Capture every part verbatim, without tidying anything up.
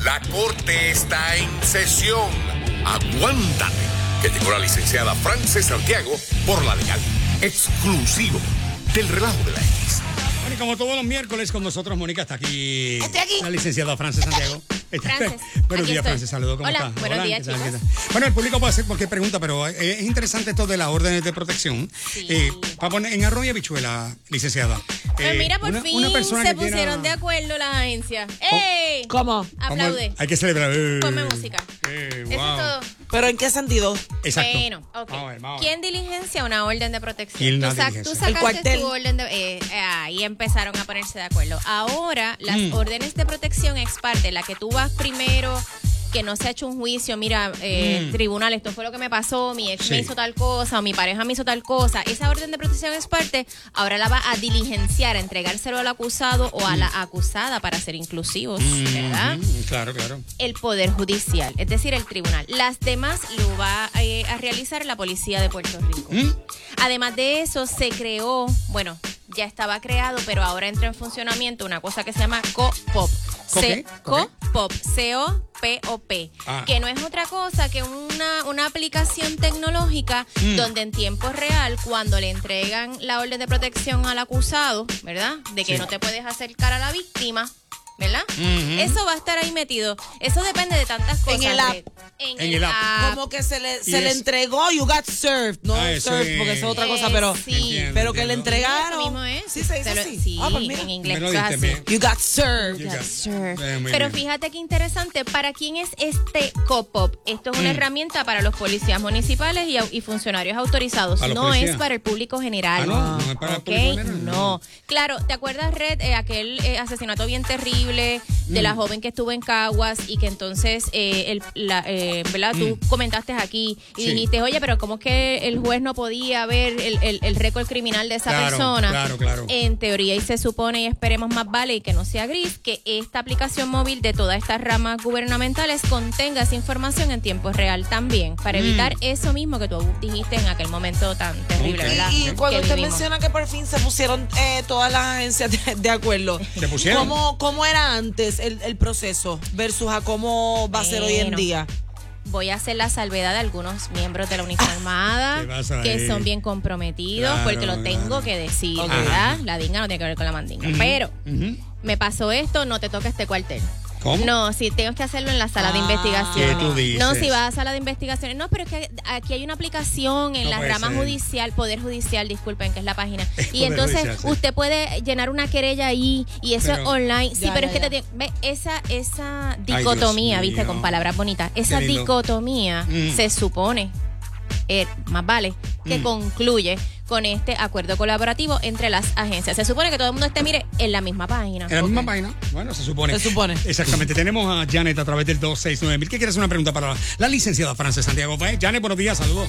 La corte está en sesión. Aguántate, que llegó la licenciada Frances Santiago por la legal. Exclusivo del Relajo de la X. Bueno, y como todos los miércoles con nosotros, Mónica está aquí. Estoy aquí. La licenciada Frances Santiago. Frances, Buenos días, estoy. Frances. Saludos. ¿Cómo Hola, estás? buenos días, ¿qué tal? chicos. ¿Qué tal? Bueno, el público puede hacer cualquier pregunta, pero es interesante esto de las órdenes de protección. Sí. Eh, para poner en arroz y habichuela, licenciada. Pues eh, mira, por una- fin una persona se que quiera- pusieron de acuerdo las agencias. ¡Ey! ¿Cómo? Aplaude. Hay que celebrar. Eh, Ponme música. eh, Eso wow. es todo. ¿Pero en qué sentido? Exacto. Bueno, ok. Vamos a ver, vamos a ver. ¿Quién diligencia una orden de protección? ¿Quién la tú, sac- diligencia? tú El sacaste cuartel. tu orden de... Eh, eh, ahí empezaron a ponerse de acuerdo. Ahora, las Mm. órdenes de protección ex parte, la que tú vas primero, que no se ha hecho un juicio, mira, eh, Mm. tribunal, esto fue lo que me pasó, mi ex me Sí. hizo tal cosa, o mi pareja me hizo tal cosa. Esa orden de protección ex parte, ahora la va a diligenciar, a entregárselo al acusado o a la acusada para ser inclusivos, ¿verdad? Mm, claro, claro. El Poder Judicial, es decir, el tribunal. Las demás lo va eh, a realizar la Policía de Puerto Rico. Mm. Además de eso, se creó, bueno, ya estaba creado, pero ahora entra en funcionamiento una cosa que se llama COPOP. ¿Co qué? C- COPOP, C O P O P, Ah. que no es otra cosa que una, una aplicación tecnológica Mm. donde en tiempo real, cuando le entregan la orden de protección al acusado, ¿verdad? De que Sí. no te puedes acercar a la víctima, ¿verdad? Ujú. Eso va a estar ahí metido. Eso depende de tantas cosas. el app. Red. En, En el, el app. app. Como que se le, Y se le es- entregó, you got served. No Ah, eso served, es- porque eso es otra Eh, cosa, pero, sí. Entiendo, pero que le entiendo. entregaron. Eso mismo es. Sí, se dice Se lo- así. Sí, Ah, pues mira. en inglés Me lo es dijiste así. bien. You got served. You Yes, got- sir. Eh, muy Pero bien. fíjate qué interesante, ¿para quién es este COPOP? Esto es una Mm. herramienta para los policías municipales y, au- y funcionarios autorizados. ¿Para los No policías? es para el público general. Ah, no, no es para el ¿Ok? público general, no. No. Claro, ¿te acuerdas, Red, eh, aquel eh, asesinato bien terrible de Mm. la joven que estuvo en Caguas y que entonces, eh, el, la, eh, ¿verdad? Tú comentaste aquí y Sí. dijiste, oye, pero ¿cómo es que el juez no podía ver el, el, el récord criminal de esa Claro, persona? claro, claro. En teoría, y se supone, y esperemos más vale y que no sea gris, que esta aplicación móvil de todas estas ramas gubernamentales contenga esa información en tiempo real también, para Mm. evitar eso mismo que tú dijiste en aquel momento tan terrible, Ok. ¿verdad? Y cuando Que usted vivimos. menciona que por fin se pusieron eh, todas las agencias de, de acuerdo, ¿Se pusieron? ¿Cómo, cómo era antes el, el proceso versus a cómo va a ser hoy en Bueno. día? Voy a hacer la salvedad de algunos miembros de la uniformada ¿Qué pasa que ahí? son bien comprometidos, Claro, porque lo tengo claro. que decir, Ok. ¿verdad? La dinga no tiene que ver con la mandinga. Pero Ujú. me pasó esto, no te toca este cuartel. ¿Cómo? No, sí, tengo que hacerlo en la sala de Ah. investigación. ¿Qué tú dices? No, si vas a sala de investigaciones. No, pero es que aquí hay una aplicación en No la puede rama ser. judicial, Poder Judicial, disculpen, que es la página. Es Y Poder entonces Judicial, sí. usted puede llenar una querella ahí y eso Pero- es online. Sí, Ya, pero ya, es que ya. te tiene- ve, esa, esa Dios dicotomía, mío. viste, con palabras bonitas. Esa lindo. dicotomía Mm. se supone, eh, más vale, que Mm. concluye con este acuerdo colaborativo entre las agencias. Se supone que todo el mundo esté, mire, en la misma página. En la misma Ok. página. Bueno, se supone. Se supone. Exactamente. Tenemos a Janet a través del dos seis nueve mil. ¿Qué quieres hacer una pregunta para la, la licenciada Frances Santiago? Pues, Janet, buenos días, saludos.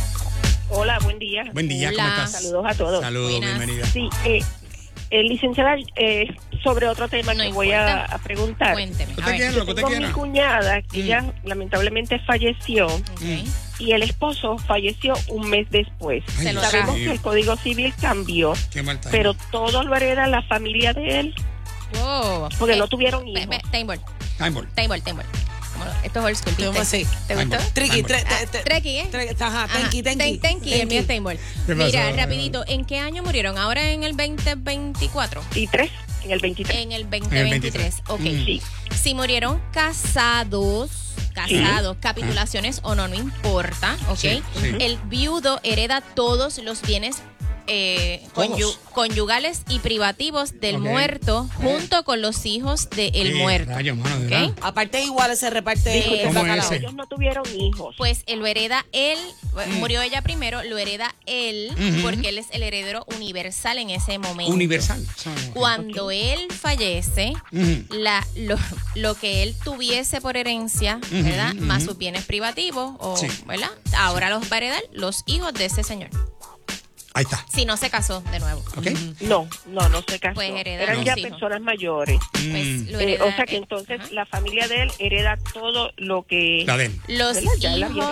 Hola, buen día. Buen día, Hola. ¿cómo estás? Saludos a todos. Saludos, Buenas. bienvenida. Sí, eh, eh, licenciada, eh, sobre otro tema No que voy importa. a, a preguntar. Cuénteme. ¿Usted A ver. quiere lo que usted Tengo mi quiera? cuñada, que Mm. ella lamentablemente falleció, Ok. y el esposo falleció un mes después. Ay, Se lo Dios Sabemos mío. que el Código Civil cambió, Qué mal timing. pero todo lo hereda la familia de él, Wow. porque Eh, no tuvieron ve- hijos. ve, Timeball, Timeball. Timeball, Timeball. Como lo- Esto es old school, Tengo ¿viste? así. ¿Te gustó? Timeball. Triqui, Timeball. tre- Ah, tre- tre- Treki, ¿eh? tre- Ajá, Ajá. tenki, tenki. Ten- tenki, el mío es Timeball. ¿Qué pasó? Mira, rapidito, ¿en qué año murieron? ¿Ahora en el veinte veinticuatro? Y tres, en el veintitrés. En el En veinte el veintitrés. Ok. Mm. Sí. Si murieron casados, casados, capitulaciones o no, no importa, ¿ok? Sí, sí. El viudo hereda todos los bienes eh, Todos. conyu- conyugales y privativos del Ok. muerto junto con los hijos del Sí, muerto. rayos, mano, de ¿ok? verdad. A partes iguales se reparte Disculpe, el ¿cómo bacalao. es? Ellos no tuvieron hijos. Pues él lo hereda él, Mm. murió ella primero, lo hereda él, Ujú. porque él es el heredero universal en ese momento. Universal. Cuando él fallece, Ujú. la, lo, lo que él tuviese por herencia, Ujú, ¿verdad? ujú. Más sus bienes privativos, o, Sí. ¿verdad? Ahora los va a heredar los hijos de ese señor. Ahí está. Si no se casó de nuevo. ¿Ok? No, no, no se casó. Pues heredaron Eran los ya hijos. personas mayores. Pues Mm. lo Eh, hereda, o sea que eh, entonces ajá. la familia de él hereda todo lo que... La de él. Los ¿verdad? Ya él había hijos, heredado.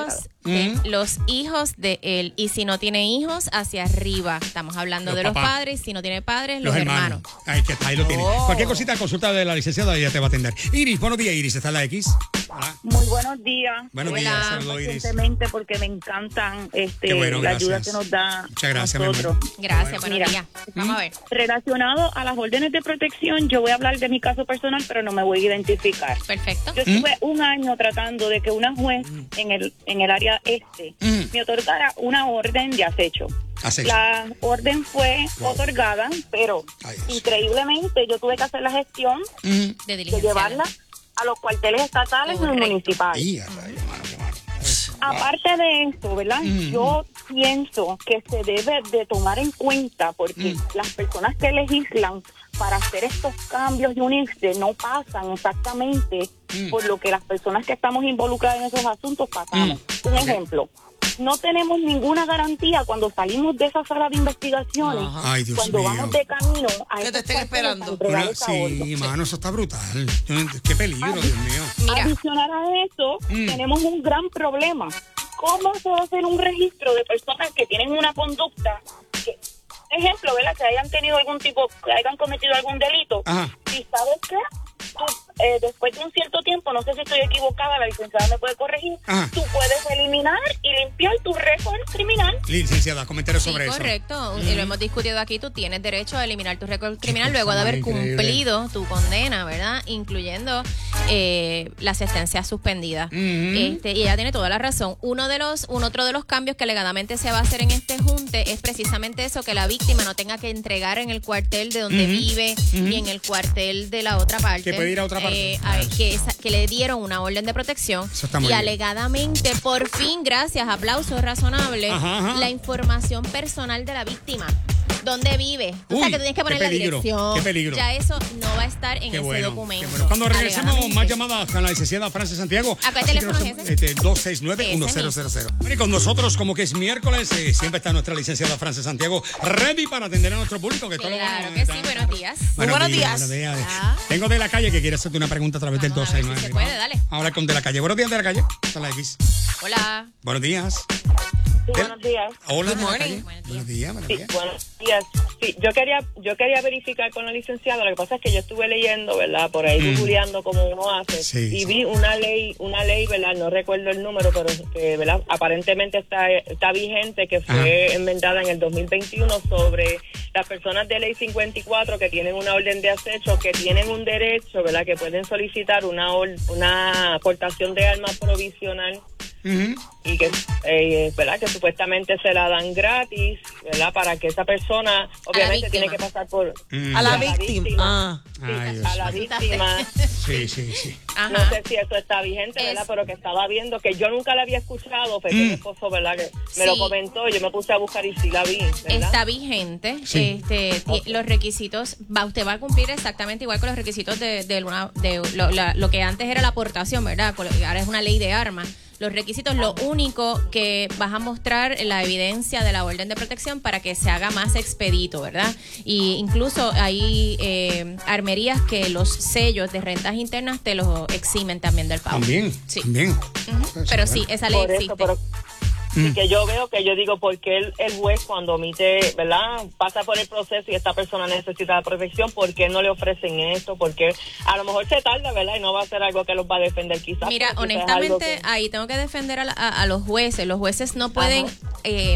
de Mm. los hijos de él. Y si no tiene hijos, hacia arriba. Estamos hablando Los de los papás. padres. Si no tiene padres, Los los, hermanos. hermanos. Ahí que está, ahí lo tiene. Oh. Cualquier cosita, consulta de la licenciada, ella te va a atender. Iris, buenos días, Iris. ¿Está en la X? Hola. Muy buenos días. Buenos Hola. días, saludos, Iris. Recientemente porque me encantan este, Qué bueno, la ayuda gracias. que nos da Muchas gracias, mi nosotros. amor. Gracias, Bueno. buenos Mira. días. Vamos a ver. Relacionado a las órdenes de protección, yo voy a hablar de mi caso personal, pero no me voy a identificar. Perfecto. Yo estuve un año tratando de que una juez en el en el área este Mm. me otorgara una orden de acecho. Acecho. La orden fue Wow. otorgada, pero Ay, Dios. increíblemente yo tuve que hacer la gestión Mm. De de diligencia. llevarla a los cuarteles estatales y Correcto. municipales. Ahí, a rayos, mano, qué malo. Eso, wow. Aparte de esto, ¿verdad? Mm. Yo pienso que se debe de tomar en cuenta porque Mm. las personas que legislan para hacer estos cambios y unirse no pasan exactamente Mm. por lo que las personas que estamos involucradas en esos asuntos pasamos. Mm. Un Ok. ejemplo, no tenemos ninguna garantía cuando salimos de esa sala de investigaciones, Ajá. Ay, Dios cuando mío. vamos de camino a Que te esos estén cuarteles esperando. a entregar Una- esa sí, orden. mano, eso está brutal. Yo no- Qué peligro, Dios mío. Mira, Adicional a eso, Mm. tenemos un gran problema. ¿Cómo se va a hacer un registro de personas que tienen una conducta? Que, ejemplo, ¿verdad? Que hayan tenido algún tipo, que hayan cometido algún delito. Ajá. Y ¿sabes qué? Tú, eh, después de un cierto tiempo, no sé si estoy equivocada, la licenciada me puede corregir, Ajá. tú puedes eliminar y limpiar tu récord criminal. Licenciada, comentarios sí, sobre eso. correcto. Y lo hemos discutido aquí. Tú tienes derecho a eliminar tu récord criminal cosa luego de más haber increíble. cumplido tu condena, ¿verdad? Incluyendo eh, la sentencia suspendida. Ujú. este, y ella tiene toda la razón. Uno de los, un otro de los cambios que alegadamente se va a hacer en este junte es precisamente eso, que la víctima no tenga que entregar en el cuartel de donde Ujú. vive Ujú. y en el cuartel de la otra parte. Que puede ir a otra parte. eh, a- que, esa- que le dieron una orden de protección. Eso está muy y bien. alegadamente, por fin, gracias, aplausos razonables, Ajá, ajá. la información personal de la víctima. ¿Dónde vive? O sea, Uy, que tú tienes que poner qué la peligro, dirección. qué peligro. Ya eso no va a estar en Qué ese bueno, documento. qué bueno. Cuando regresemos, alegadamente. más llamadas con la licenciada Frances Santiago. ¿A cuál Así que teléfono no es se- ese? Este, dos seis nueve, uno cero Ese cero cero. Bueno, y con nosotros, como que es miércoles, eh, siempre está nuestra licenciada Frances Santiago ready para atender a nuestro público. Que todo lo Claro bueno, que está- sí, buenos días. Muy buenos días. buenos días. Ah. Tengo de la calle que quiere hacerte una pregunta a través del Vamos dos a ver seis nueve. si se puede, dale. Ahora con de la calle. Buenos días, de la calle. Está la X. Hola. Buenos días. Sí, buenos días. Hola, Good de la morning. calle. Buenos Buenos días, buenos Sí, días. buenos días. Sí, yo quería, yo quería verificar con la licenciada. Lo que pasa es que yo estuve leyendo, ¿verdad? Por ahí Mm. googleando como uno hace. Sí, y sí. vi una ley, una ley, ¿verdad? No recuerdo el número, pero que, ¿verdad? Aparentemente está, está vigente, que fue Ajá. enmendada en el dos mil veintiuno sobre las personas de ley cincuenta y cuatro que tienen una orden de acecho, que tienen un derecho, ¿verdad? Que pueden solicitar una, or- una aportación de armas provisional. Ujú. Y que, eh, ¿verdad? Que supuestamente se la dan gratis, ¿verdad? Para que esa persona, obviamente, tiene víctima. que pasar por... Mm. A la A la víctima. víctima. Ah. Sí, Ay, Dios a la mío. víctima. Sí, sí, sí. Ajá. No sé si eso está vigente, ¿verdad? Es- Pero que estaba viendo, que yo nunca la había escuchado, fue que Mm. mi esposo, ¿verdad? Que me Sí. lo comentó y yo me puse a buscar y sí la vi, ¿verdad? Está vigente. Sí. Este, ti- Los requisitos, va, usted va a cumplir exactamente igual con los requisitos de, de, una- de lo, la- lo que antes era la aportación, ¿verdad? Con lo- Ahora es una ley de armas. Los requisitos, lo único que vas a mostrar la evidencia de la orden de protección para que se haga más expedito, ¿verdad? Y incluso hay eh, armerías que los sellos de rentas internas te los eximen también del pago. También. Sí. También. Ujú. Pero sí, esa ley Por eso, existe. pero Mm. y que yo veo que yo digo, porque el, el juez cuando omite, ¿verdad? Pasa por el proceso y esta persona necesita la protección, ¿por qué no le ofrecen esto? Porque a lo mejor se tarda, ¿verdad? Y no va a ser algo que los va a defender quizás. Mira, pero quizás es algo honestamente, que- ahí tengo que defender a, la- a- a los jueces. Los jueces no pueden eh,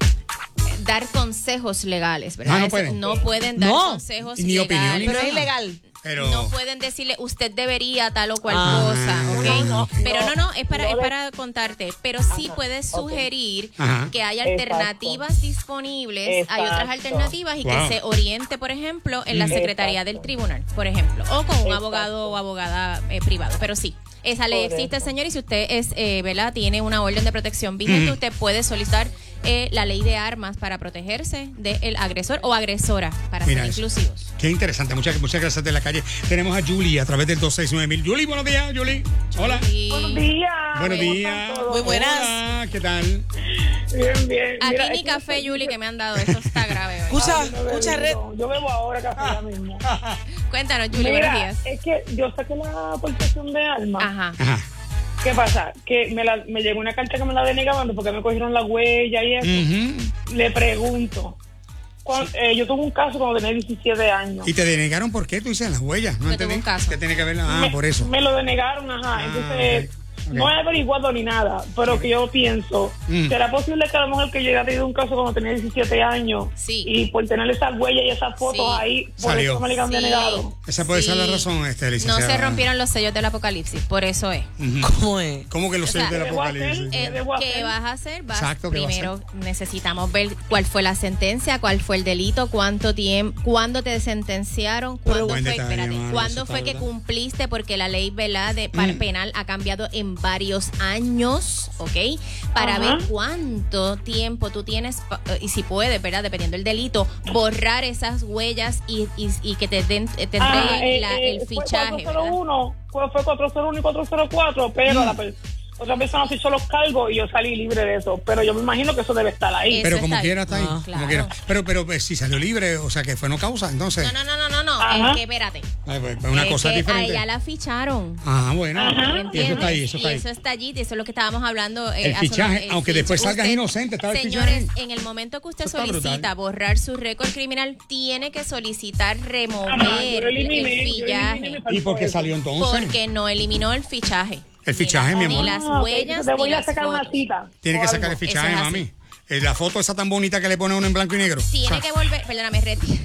dar consejos legales, ¿verdad? Ah, no Es- pueden. no pueden dar No. consejos Ni opinión, ni legales. Pero es ilegal. Pero. No pueden decirle, usted debería tal o cual Ah. cosa, ¿ok? No, no, pero no, no, es para, no es le- para contarte. Pero sí puedes sugerir Ajá. que haya Exacto. alternativas disponibles, hay otras Exacto. alternativas y Wow. que se oriente, por ejemplo, en la Mm. Secretaría Exacto. del Tribunal, por ejemplo, o con un Exacto. abogado o abogada eh, privado. Pero sí, esa ley Correcto. existe, señor, y si usted es, eh, ¿verdad? Tiene una orden de protección vigente, Mm. usted puede solicitar eh, la ley de armas para protegerse del agresor o agresora, para Mira ser eso. inclusivos. Qué interesante. Muchas, muchas gracias de la calle. Tenemos a Julie a través del dos seis nueve mil. Julie, buenos días, Julie. Hola. Y Buenos días. Buenos ¿cómo días. están todos? Muy buenas. Hola, ¿qué tal? Bien, bien. aquí Mira, ni es que café, yo- Julie, que me han dado. Eso está grave. ¿verdad? Escucha, yo no bebo, escucha, Red. Yo bebo ahora café ya mismo. Cuéntanos, Julie, Mira, buenos días. es que yo saqué la aportación de alma. Ajá. Ajá. ¿Qué pasa? Que me, la, me llegó una carta que me la denegaban porque me cogieron la huella y eso. Uh-huh. Le pregunto. Cuando, eh, yo tuve un caso cuando tenía diecisiete años. ¿Y te denegaron por qué? Tú dices las huellas. No Yo entendí. tuve un caso. ¿Qué tiene que ver? Ah, me, por eso. Me lo denegaron, ajá. Ah, Entonces, ok. Okay. no he averiguado ni nada, pero que yo pienso, Mm. ¿será posible que a lo mejor que yo haya tenido un caso cuando tenía diecisiete años? Sí. Y por tener esas huellas y esas fotos Sí. ahí, por Salió. eso me le han Sí. denegado. Esa puede Sí. ser la razón, este, No licenciada. se rompieron los sellos del apocalipsis, por eso es. Ujú. ¿Cómo es? ¿Cómo que los O sea, sellos del ¿qué voy a hacer? apocalipsis? Eh, Eh, debo ¿Qué hacer? vas a hacer? Vas, Exacto, ¿qué vas a primero necesitamos ver cuál fue la sentencia, cuál fue el delito, cuánto tiempo, cuándo te sentenciaron, cuándo buen fue, detalle, espérate, mano, cuándo eso está fue que brutal. cumpliste, porque la ley, ¿verdad?, de par- Mm. penal ha cambiado en varios años, ¿ok? Para Ajá. ver cuánto tiempo tú tienes pa- y si puedes, ¿verdad?, dependiendo del delito, borrar esas huellas y, y, y que te den, te entreguen Ah, eh, la- eh, el fue fichaje, ¿verdad? cuatrocientos uno, fue, fue cuatrocientos uno y cuatrocientos cuatro, pero Mm. la per- otra persona hizo los cargos y yo salí libre de eso. Pero yo me imagino que eso debe estar ahí. Eso Pero como está quiera ahí. está ahí. Ah, como claro. quiera. Pero, pero pues, si salió libre, o sea que fue no causa, entonces. No, no, no, no, no, no, Ajá. es que espérate. Ay, pues, pues, una Es cosa que diferente. a ella la ficharon. Ah, bueno. Ajá. Y eso ¿Entiendes? está ahí, eso está y ahí. eso está allí, de eso es lo que estábamos hablando. eh, El hace fichaje, unos- el aunque después fichaje. salgas inocente, está el Señores, fichaje. en el momento que usted Eso está solicita brutal. borrar su récord criminal, tiene que solicitar remover Ajá, yo lo eliminé, el yo lo fichaje. eliminé, me ¿Y por qué faltó salió eso. entonces? Porque no eliminó el fichaje. El fichaje, mi Ni amor. las Ah, ok, huellas, te voy ni a las sacar una fotos. cita. Tiene o que sacar algo. el fichaje, Eso es así. mami. Eh, La foto esa tan bonita que le pone uno en blanco y negro. Tiene que volver, perdóname, Reti.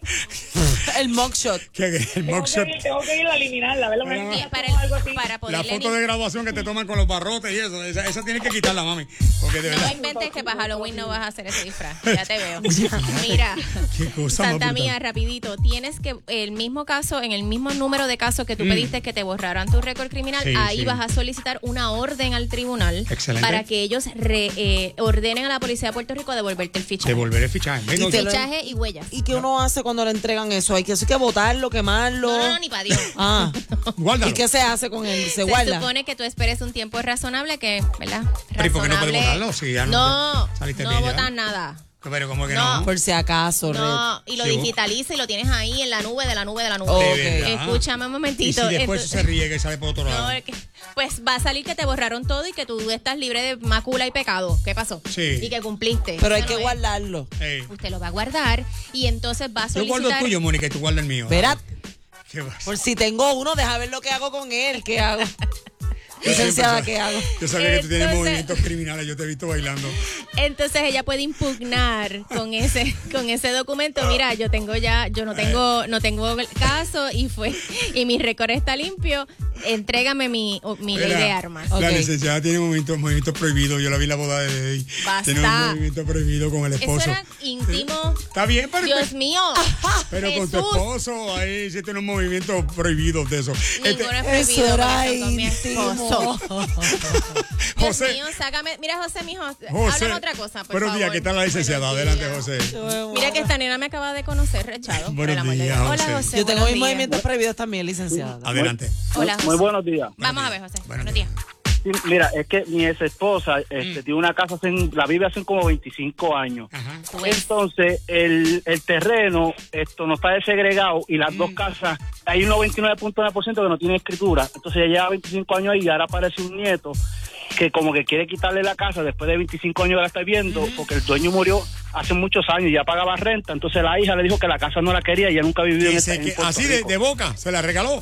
El mugshot. Que- que el Tengo mugshot. que, ir, tengo que ir a eliminarla, ¿verdad? Bueno, Me- Sí, para, algo así. el, para La poder foto de graduación que te toman con los barrotes y eso. Esa, esa tienes que quitarla, mami. Porque de No verdad. inventes que para Halloween no vas a hacer ese disfraz. Ya te veo. Mira, Qué cosa más Santa brutal. Mía, rapidito. Tienes que, el mismo caso, en el mismo número de casos que tú Mm. pediste que te borraran tu récord criminal, Sí, ahí sí. vas a solicitar una orden al tribunal Excelente. para que ellos re- eh, ordenen a la policía de Puerto Rico a devolverte el fichaje. Devolver el fichaje. Ven, Y no, te lo- Fichaje y huellas. ¿Y qué uno hace cuando le entregan eso? Hay que, hay que botarlo, quemarlo. No, no, no, ni para Dios. Ah. Guárdalo. ¿Y qué se hace con él? ¿Se, Se guarda? supone que tú esperes un tiempo razonable que, ¿verdad? Pero ¿y por qué no puede Razonable. botarlo? Si ya no- no, saliste no bien ya. botan nada. Pero como que No. no. Por si acaso, No, Red. y lo Sí, vos. digitaliza y lo tienes ahí en la nube de la nube de la nube. Oh, De ok. verdad. Escúchame un Y momentito. si después entonces- se riega y sale por otro No, lado. es que- pues va a salir que te borraron todo y que tú estás libre de macula y pecado. ¿Qué pasó? Sí. Y que cumpliste. Pero hay Eso que no es. guardarlo. Ey. Usted lo va a guardar y entonces va a Yo solicitar. guardo el tuyo, Mónica, y tú guardas el mío. Verá, ¿Qué pasa? por si tengo uno, deja ver lo que hago con él. ¿Qué hago? Yo Licenciada, siempre- ¿qué hago? Yo sabía que tú tienes Entonces- movimientos criminales, yo te he visto bailando. Entonces ella puede impugnar con ese con ese documento. Mira, yo tengo ya, yo no tengo no tengo el caso y fue y mi récord está limpio. Entrégame mi, mi ley Mira, de armas. La Ok. licenciada tiene movimientos, movimientos prohibidos. Yo la vi en la boda de Eddie. Basta. Tiene un movimiento prohibido con el Eso esposo. era íntimo. Está bien, pero, Dios mío. pero con tu Jesús. esposo ahí sí tiene un movimiento prohibido de eso. Este, Ninguno es Eso prohibido era con, con mi íntimo. esposo. Dios José, mío, sácame. Mira, José, mijo, José. háblame otra cosa, por Buenos favor. días, ¿qué tal la licenciada? Buenos Adelante, días. José. Mira que esta nena me acaba de conocer, Rechado. por Buenos el amor de días, Dios. José. Hola, José. Yo tengo buenos mis días. movimientos prohibidos también, licenciada. Adelante. Hola, José. Muy buenos días. Vamos a ver, José. Buenos Buenos días. Sí, mira, es que mi ex esposa este, tiene una casa, hace- la vive hace como veinticinco años. Ajá. Tú ves. Entonces, el, el terreno esto no está desegregado y las dos casas, hay un noventa y nueve punto nueve por ciento que no tiene escritura. Entonces, ella lleva veinticinco años ahí y ahora aparece un nieto que como que quiere quitarle la casa después de veinticinco años que la está viendo, porque el dueño murió hace muchos años y ya pagaba renta. Entonces, la hija le dijo que la casa no la quería y ella nunca ha vivido en, Dice esta, en que Puerto así de, Rico. de boca se la regaló.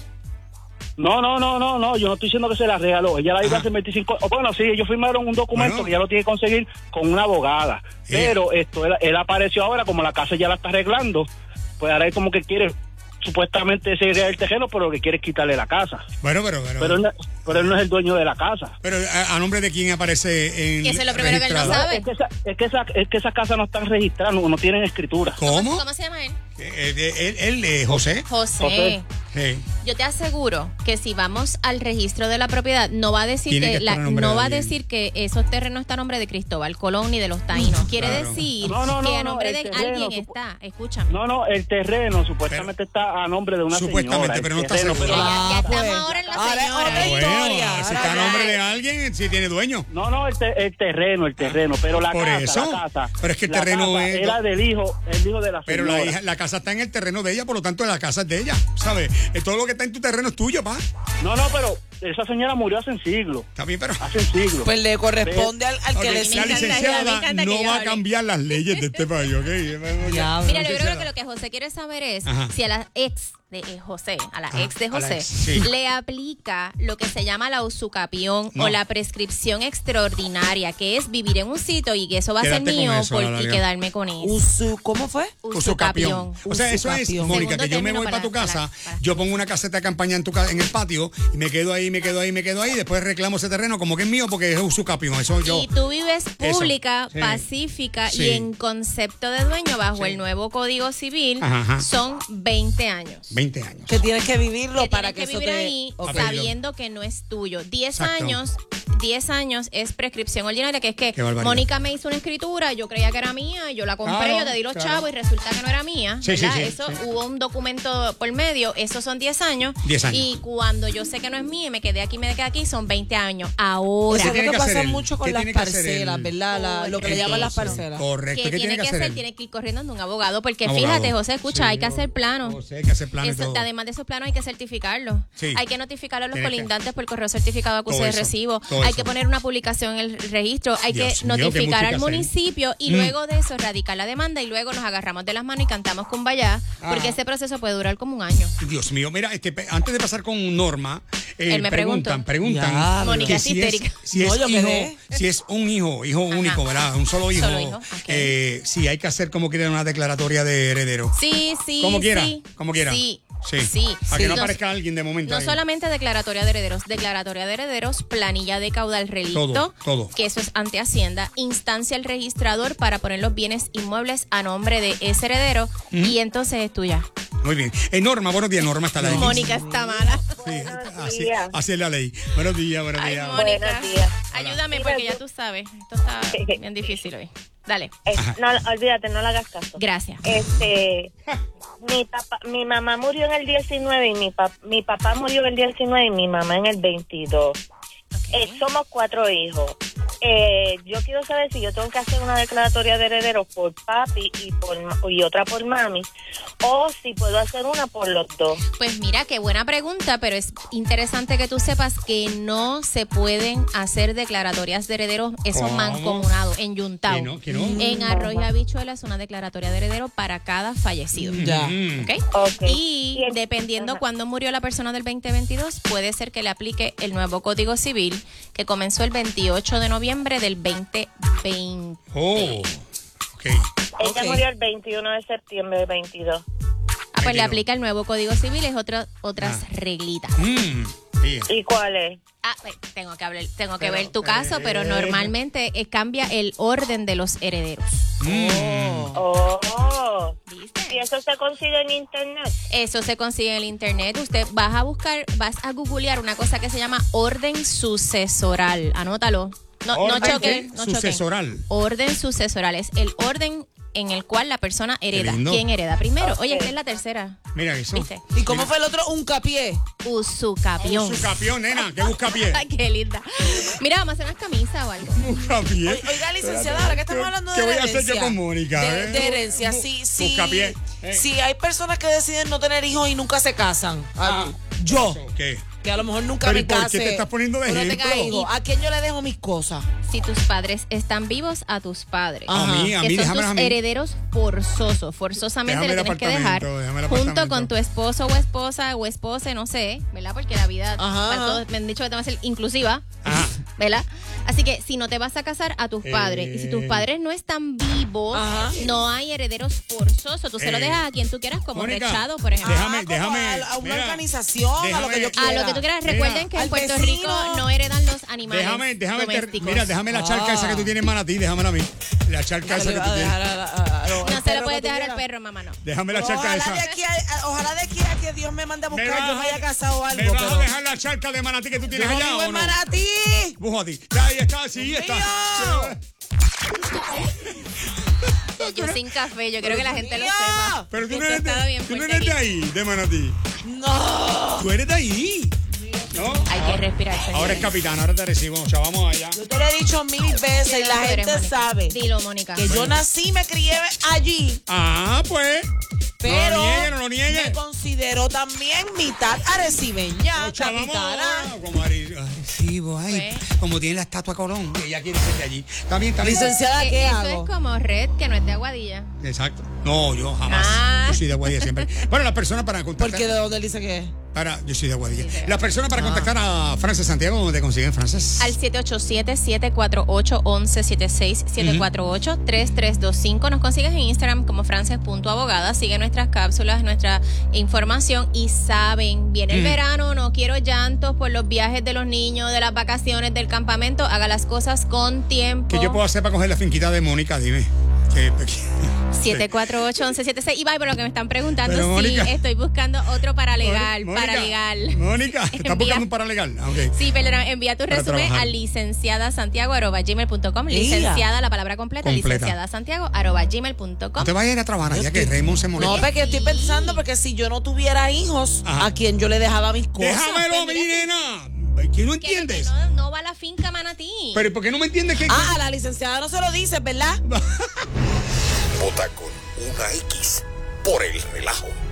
No, no, no, no, no, yo no estoy diciendo que se la regaló. Ella la vive Ajá. hace veinticinco. o Bueno, sí, ellos firmaron un documento Bueno. que ya lo tiene que conseguir con una abogada. Sí. Pero esto, él, él apareció ahora, como la casa ya la está arreglando, pues ahora es como que quiere supuestamente ese el terreno, pero lo que quiere es quitarle la casa. Bueno, pero. Pero, Pero él, no- pero él no es el dueño de la casa. pero a, a nombre de quién aparece en. Y eso es lo primero que él no registrado? sabe. Es que, esa, es, que esa, es que esas casas no están registradas, no, no tienen escritura. ¿Cómo? ¿Cómo se llama él? Eh, eh, Él, él, eh, José. José. José. Sí. Yo te aseguro que si vamos al registro de la propiedad, no va a decir Tiene que, que estar la- a nombre no de va a alguien. decir que esos terrenos están a nombre de Cristóbal Colón ni de los taínos. Quiere claro. decir No, no, no, que a no, nombre el de terreno, alguien supo- está. Escúchame. No, no, el terreno supuestamente está a nombre de una Supuestamente, señora. pero el no está terreno, seguro. pero Ya, la- ya Ah, estamos pues. ahora en la Ahora es señora. otra Bueno, historia. si está a nombre de alguien, si tiene dueño. No, no, el, te- el terreno, el terreno, pero la Por casa, eso. la casa. Pero es que el la terreno casa es- era del hijo, el hijo de la Pero señora. la, hija, la casa está en el terreno de ella, por lo tanto la casa es de ella, ¿sabes? Eh, Todo lo que está en tu terreno es tuyo, pa. No, no, pero esa señora murió hace siglos. Está bien, pero... Hace siglos. Pues le corresponde al, al que Ok, le la siga. encanta, licenciada me encanta que no ella va a hable. cambiar las leyes de este país, ¿ok? Diablo. Mira, yo creo que lo que José quiere saber es Ajá. si a la ex de eh, José, a la Ajá, ex de a la José, ex, sí. le aplica lo que se llama la usucapión No. o la prescripción extraordinaria, que es vivir en un sitio y que eso va a Quédate ser con mío eso, a la por, y larga. quedearme con eso. Usu, ¿cómo fue? Usucapión. O sea, eso es, Usucapión. Mónica, Segundo que yo me término voy para para- tu casa, para- para- yo pongo una caseta de campaña en tu ca- en el patio y me quedo ahí, me quedo ahí, me quedo ahí, y después reclamo ese terreno como que es mío porque es usucapión. Eso yo. Y tú vives Eso, pública, sí. pacífica Sí. y en concepto de dueño bajo Sí. el nuevo Código Civil Ajá, ajá. son veinte años. veinte años. Que tienes que vivirlo Que para que, tienes que eso vivir te... ahí Ok. sabiendo que no es tuyo. diez Exacto. años, diez años es prescripción ordinaria, que es que Qué barbaridad. Mónica me hizo una escritura, yo creía que era mía, yo la compré, Claro, yo te di los claro. chavos y resulta que no era mía, Sí, sí, ¿verdad? sí, Eso sí. hubo un documento por medio, esos son diez años. diez años. Y cuando yo sé que no es mía y me quedé aquí, me quedé aquí, son veinte años. Ahora, Eso es tiene lo que que hacer pasa él? mucho ¿Qué con las tiene que hacer parcelas, él? ¿verdad? La- lo que le llaman las Entonces, parcelas. Correcto. ¿qué tiene que hacer? él? Tiene que ir corriendo de un abogado, porque Abogado. fíjate, José, escucha, Sí, hay que hacer planos. José, hay que hacer planos y Eso- todo. además de esos planos hay que certificarlos. Sí. Hay que notificar a los Tiene que- colindantes por correo certificado de acuse Todo de eso, recibo. todo Hay eso. que poner una publicación en el registro. Hay Dios que mío, qué notificar mucho al que hacer. municipio y Mm. luego de eso radicar la demanda y luego nos agarramos de las manos y cantamos Kumbaya, porque Ah. ese proceso puede durar como un año. Dios mío, mira, este, pe- antes de pasar con Norma, eh, Él me preguntan, preguntó. preguntan Diablo. Mónica que es si es, histérica. si No, es yo hijo, quedé. si es un hijo, hijo Ajá. único, ¿verdad? Un solo hijo. Solo hijo, ok. eh, si hay que hacer como quiera una declaratoria de heredero. Sí, sí, Como quiera, sí. como quiera. Sí, Sí. sí. Para que no Nos- aparezca alguien de momento No ahí. solamente declaratoria de herederos, declaratoria de herederos, planilla de caudal relicto, Todo, todo. que eso es ante Hacienda, instancia al registrador para poner los bienes inmuebles a nombre de ese heredero y entonces es tuya. Muy bien. Eh, Norma, buenos días, Norma está la ley. Mónica está mala. Sí, así, días. así es la ley. Buenos días, buenos Ay, días. Mónica, Buenos días. ayúdame Hola. porque ya tú sabes, esto está bien difícil hoy. Dale, Eh, no, olvídate, no le hagas caso. gracias. Este, mi papá, mi mamá murió en el diecinueve y mi, pap, mi papá murió en el diecinueve y mi mamá en el veintidós. Eh, somos cuatro hijos. Eh, yo quiero saber si yo tengo que hacer una declaratoria de herederos por papi y por ma- y otra por mami, o si puedo hacer una por los dos. Pues mira, qué buena pregunta, pero es interesante que tú sepas que no se pueden hacer declaratorias de herederos, esos ¿Cómo? mancomunados, en Yuntao. ¿Que no? ¿Que no? En Arroyo y Habichuela es una declaratoria de heredero para cada fallecido. Ya. Mm. ¿Ok? Ok. Y Y el- dependiendo ajá. cuando murió la persona del veinte veintidós, puede ser que le aplique el nuevo Código Civil que comenzó el veintiocho de noviembre del veinte veinte. Oh, ok. Ella Ok. murió el veintiuno de septiembre del veintidós. Ah, pues le Tranquilo. aplica el nuevo Código Civil, es otra, otras Ah. reglitas. Mm, sí. ¿Y cuál es? Ah, pues, tengo que hablar, tengo que Pero, ver tu caso, pero eh. normalmente eh, cambia el orden de los herederos. Mm. Oh. ¿Viste? ¿Y eso se consigue en internet? Eso se consigue en el internet. Usted vas a buscar, vas a googlear una cosa que se llama orden sucesoral. Anótalo. No, no Orden choquen, qué? no choquen. Sucesoral. Orden sucesoral es el orden en el cual la persona hereda. lindo. ¿Quién hereda primero? Ok. Oye, esta es la tercera. Mira eso. ¿Viste? ¿Y cómo fue el otro? Un capié. Usucapión. Su capión, nena, que busca pie. Ay, qué linda. Mira, vamos a hacer unas camisas o algo. Busca pie. Oiga, Oiga, licenciada, ahora que estamos hablando de ¿Qué voy a herencia. hacer yo con Mónica? De, eh? de herencia, sí, sí. Buscapié. Eh. Si hay personas que deciden no tener hijos y nunca se casan. Ah. Yo, ¿Qué? que a lo mejor nunca Pero, ¿y me por qué case. te estás poniendo de o no ejemplo? tenga hijos. ¿A quién yo le dejo mis cosas? Si tus padres están vivos, a tus padres. A mí, a que mí, son déjamelo tus a mí. herederos forzosos. Forzosamente Déjame le el tienes que dejar apartamento, déjame el junto apartamento. con tu esposo o esposa o esposa, no sé, ¿verdad? Porque la vida, Ajá, para ajá. todos, me han dicho que te va a ser inclusiva, Ajá. ¿verdad? Así que si no te vas a casar, a tus padres. Y si tus Eh. padres no están vivos, Ajá. no hay herederos forzosos. Tú se lo Eh. dejas a quien tú quieras, como Mónica, Rechado, por ejemplo. Déjame, Ah, como déjame. A, a una mira, organización, a lo que yo déjame- quiera. A lo que tú quieras. Mira, Recuerden que en al Puerto vecino. Rico no heredan los animales Déjame, déjame, el ter- domésticos. mira, déjame la charca Ah. esa que tú tienes en Manatí, déjamela a mí. La charca esa Le que va tú a tienes. dejar a la- a- a- No al se perro lo puedes que tú dejar al quieras. perro, mamá, no. Déjame la No, charca ojalá esa. de aquí a, ojalá de aquí a que Dios me mande a buscar, vas yo me haya casado o algo. me vas pero a dejar la charca de Manatí que tú yo tienes no allá vivo o en no? Manatí. Bujo a ti. Ya, ahí está, sí, está. ¡Mío! Yo sin café, yo quiero que la gente lo ¡Mío! sepa. Pero tú no Esto eres estaba de, bien tú no fuerte eres de aquí. ahí, de Manatí. No. Tú eres de ahí. ¿No? Hay que respirar, señores. Ahora es capitán, ahora te recibimos. Ya vamos allá. Yo te lo he dicho mil veces y la Tú eres, gente Mónica. sabe Dilo, Mónica. que yo nací y me crié allí, Ah, pues. pero No lo niegue, no lo niegue. me considero considero también mitad arecibeña, Ocha, vamos capitana. ahora, como Are- Arecibo, ay, Pues. como tiene la estatua Colón, que ella quiere ser de allí. Está bien, está bien. Licenciada, Eh, ¿qué Eso hago? es como Red, que no es de Aguadilla. Exacto. No, yo jamás. Ah. Yo soy de Aguadilla siempre. Bueno, las personas para contactar. Porque de dónde dice que es. Para, yo soy de Aguadilla. Las personas para contactar a Frances Santiago, ¿dónde te consiguen, Frances? Al siete ocho siete, siete cuatro ocho, uno uno siete seis, siete cuatro ocho, tres tres dos cinco. Nos consigues en Instagram como frances.abogada. Sigue nuestras cápsulas, nuestra información y saben, viene el Mm. verano, no quiero llantos por los viajes de los niños, de las vacaciones, del campamento. Haga las cosas con tiempo. ¿Qué yo puedo hacer para coger la finquita de Mónica? Dime. Que- siete cuatro ocho, uno uno siete seis. Y va, por lo que me están preguntando, Pero, sí, Mónica. estoy buscando otro paralegal, Mónica, paralegal. Mónica, ¿estás Envía- buscando un paralegal? Ah, ok. Sí, perdona, envía tu Para resumen trabajar. a licenciada santiago arroba gmail punto com. Mira. Licenciada, la palabra completa, Completa. licenciada santiago arroba gmail punto com. No te vayas a ir a trabajar allá, que Raymond se molesta. No, porque estoy pensando, porque si yo no tuviera hijos, Ajá. ¿a quién yo le dejaba mis cosas? Déjamelo, pues, mi mira nena. ¿Qué no Que- que entiendes? no, no va a la finca Manatí. Pero ¿por qué no me entiendes que.? Ah, a la licenciada no se lo dices, ¿verdad? Vota con una X por el relajo.